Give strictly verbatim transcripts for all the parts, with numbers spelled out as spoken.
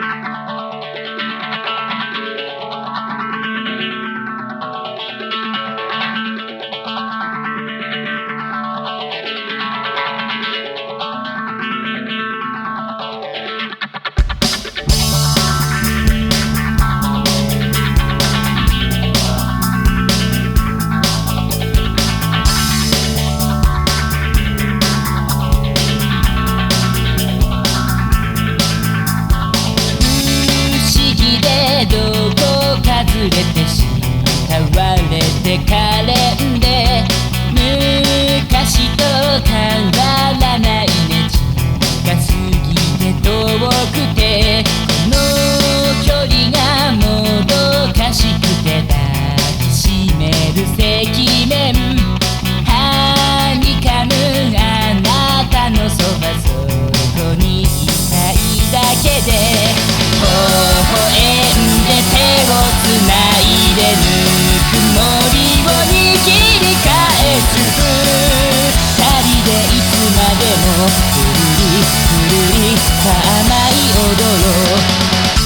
れて慕われてかれんで昔と変わらないねが過ぎて遠くてこの距離がもどかしくて抱きしめる赤面はにかむあなたのそばそこにいたいだけで微笑んで手をつないでぬくもりを握り返す二人でいつまでもくるりくるりさあ舞い踊ろう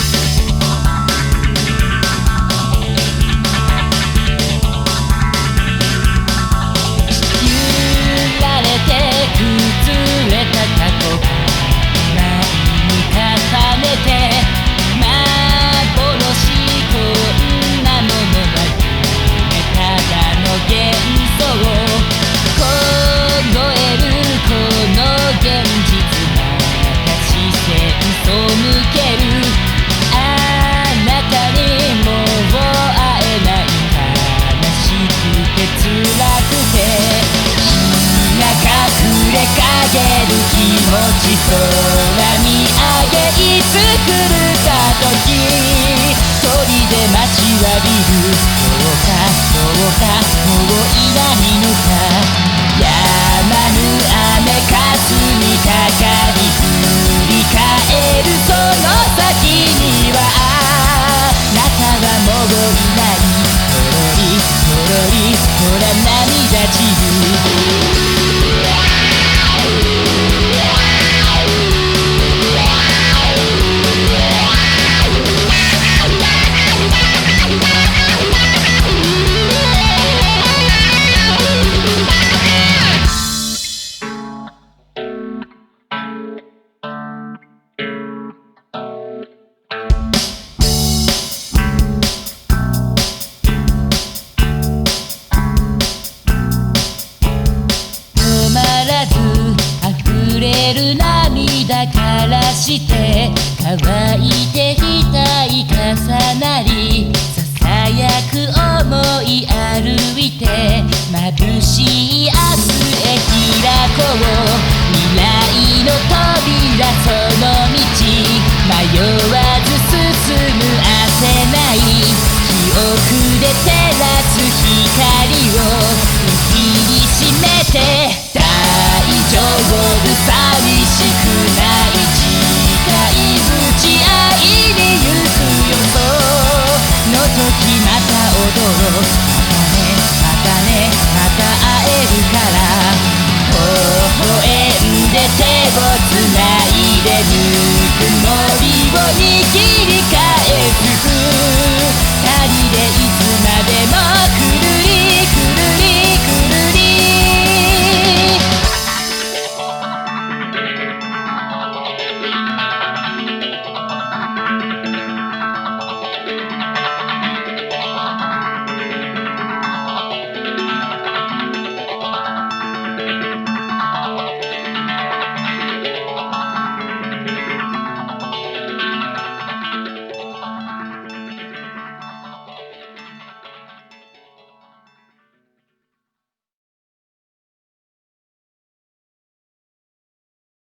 揺られて崩れた過去前に重ねて気持ち空見上げいつ来るか時鳥で待ちわびるどうかどうかもういないのか止まぬ雨風にかかり振り返るその先にはあなたはもういないとろりとろりほら涙散る涙からして乾いて額重なりささやく想い歩いて眩しい明日へ開こう未来の扉その道迷わず進む焦ない記憶で照らす光を握りしめて大丈夫寂しくない時代ぶち合いに行くよその時また踊ろうまたねまたねまた会えるから微笑んで手をつないでぬくもりを握り